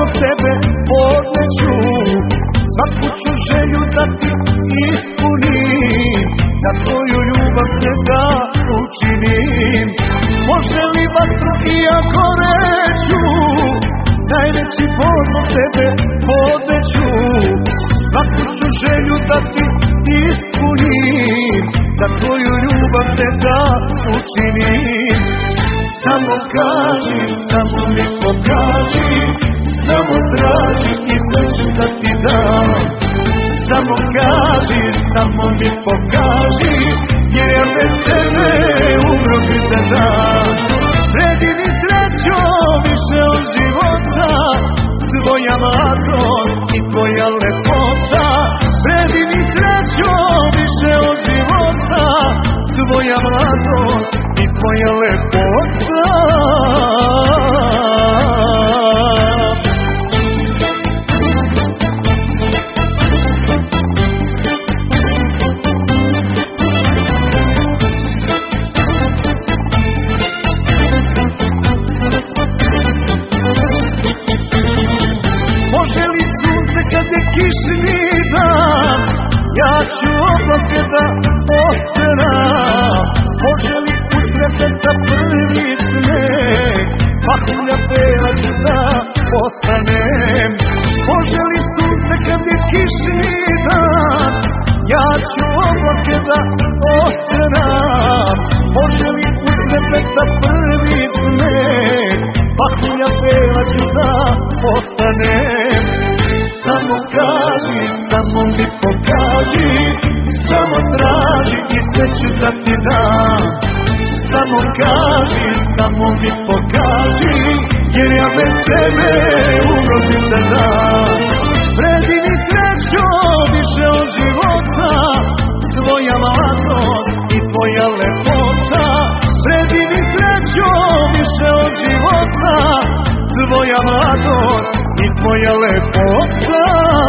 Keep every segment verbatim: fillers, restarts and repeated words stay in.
tebe odneću, svaku ću želju da ti ispunim, za tvoju ljubav sve da učinim. Može li vatru i ako neću, najveći bol zbog tebe odneću, svaku ću želju da ti ispunim, za tvoju ljubav sve da učinim. Samo kaži, samo mi pokaži, samo traži i sve ću da ti dam. Samo kaži, samo mi pokaži, jer ja bez tebe umro bi da dam. Vredi mi srećo više od života, tvoja mladost i tvoja lepota. Vredi mi srećo više od života, tvoja mladost i tvoja lepota. Može li sunce kad je kišni dan, ja ću oblake da oteram. Može li usreta prvi sneg, pahulja bela ću da postanem. Može li sunce kad je kišni dan, ja ću oblake da oteram. Može li usreta prvi sneg, pahulja bela ću da postanem. Samo kaži, samo mi pokaži, samo traži i sve ću da ti dam. Samo kaži, samo mi pokaži, jer ja bez tebe umro bi da dam. Vredi mi srećo više od života, tvoja mladost i tvoja lepota. Vredi mi srećo više od života, tvoja mladost i tvoja lepota.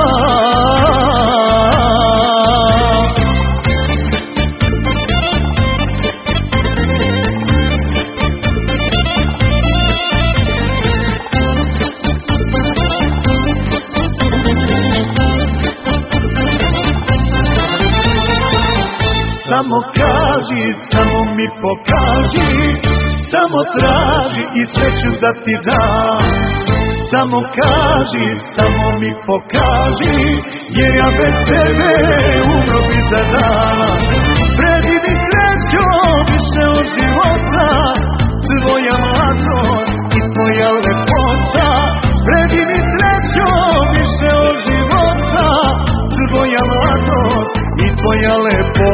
Samo kaži, samo mi pokaži, samo traži i sve ću da ti dam. Samo kaži, samo mi pokaži, jer ja bez tebe umro bi da dam. Vredi mi srećo više od života, tvoja mladost i tvoja lepota. Vredi mi srećo više od života, tvoja mladost i tvoja lepota.